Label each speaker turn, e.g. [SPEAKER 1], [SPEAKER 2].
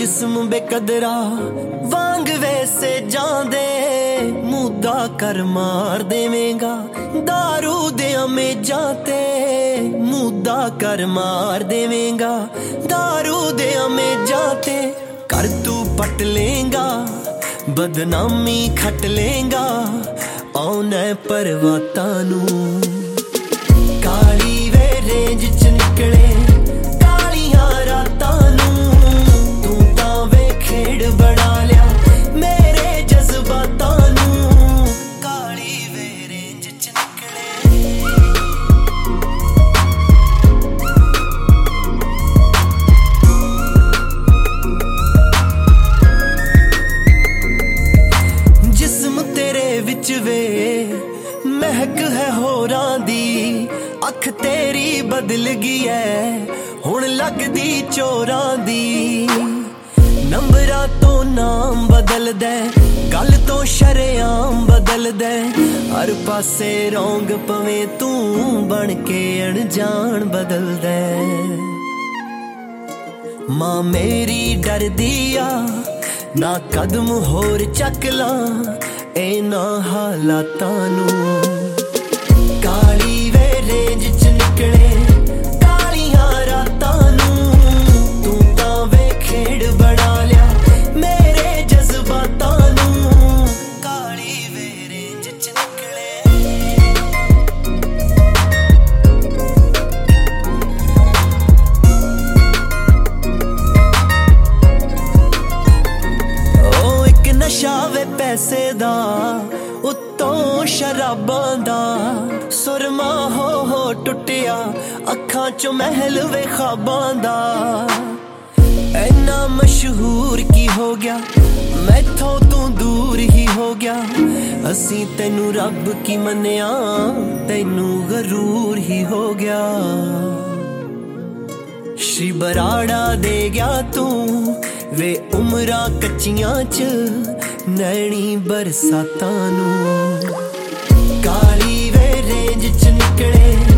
[SPEAKER 1] जिस्म बेकदरा वांग वैसे जांदे मुद्दा कर मार देवेंगा दारू दे अमेजां ते मुद्दा कर मार देवेंगा दारू दे अमेजां ते कर तू पट लेंगा बदनामी खट लेंगा औने परवाता नू काली वे रेंज च निकले कालियां रातां नू तू तां वे खेड़ बना लिया मेरे जज्बातां नू काली वे रेंज च निकले जिस्म तेरे विच वे महक है होरां दी अख तेरी बदल गई है हुण लगदी चोरां दी नंबरां तो नाम बदल दे गल तो शरेआम बदल दे हर पासे रौंग पवे तू बन के अनजान बदल दे मां मेरी डर दिया ना कदम होर चक ला इना हालातां नू काली वे रेंज च निकले कालियां रातां नू तू तां वे खेड़ बना लिया मेरे जज्बातां नू काली वे रेंज च निकले ओ एक नशा वे पैसे दा उत्तों शराबां दा सुरमा हो टुटिया अखां चो महल वे ख्वाबां दा इन्ना मशहूर की हो गया मैथों तू दूर ही हो गया असी तैनू रब की मन्निया तैनू गरूर ही हो गया श्री बराड़ा दे गया तू वे उमरां कच्चियां च नैनी बरसातां नू काली वे रेंज च निकले